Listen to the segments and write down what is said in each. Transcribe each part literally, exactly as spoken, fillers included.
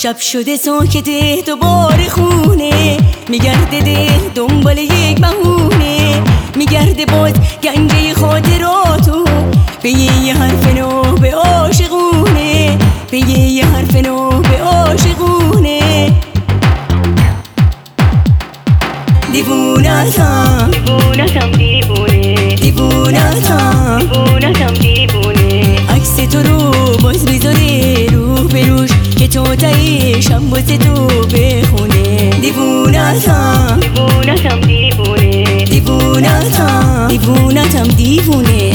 شب شده ساکته دوباره خونه، میگرده ده دنبال یک بهونه، میگرده باز گنجه خاطراتو، به یه حرف نو به عاشقونه، به یه حرف نو به عاشقونه. دیوونتم دیوونتم دیوونه، دیوونتم دیوونتم دیوونه. عکس تو رو باز میذاره رو به روش که تو تایشم واسه تو بخونه. دیوونتم دیوونتم دیوونه، دیوونتم دیوونتم دیوونه.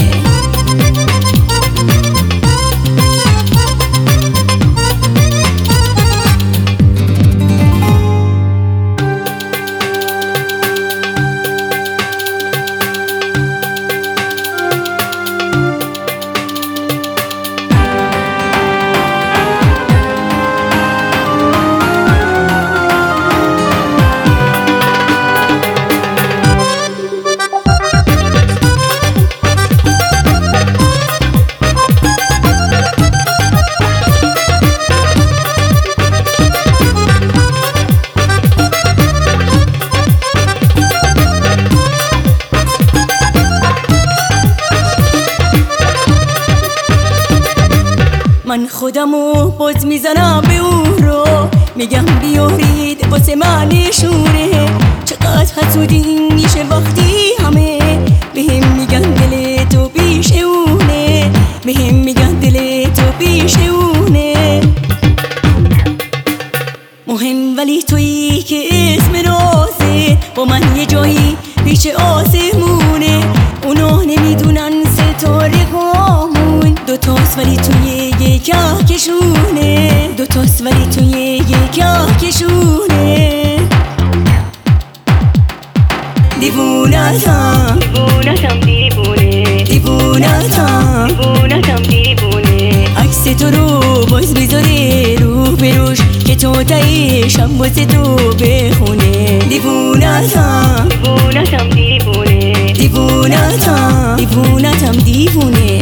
من خودمو باز میزنم به اون رو، میگم بیارید واسه من نشونه. چقدر حسودی میشه وقتی همه بهم میگن دل تو پیش اونه، بهم میگن دل تو پیش اونه. مهم ولی تویی که اسم راسه، با من یه جایی پیش آسمونه. اونا نمیدونن ستاره هامون دوتاست ولی توی یک کهکشونه، دوتاست ولی توی یک کهکشونه. دیوونتم دیوونتم دیوونه، دیوونتم دیوونتم دیوونه. عکس تو رو باز میذاره رو به روش که تو تایشم واسه تو بخونه. دیوونتم دیوونتم دیوونه، دیوونتم دیوونتم دیوونه.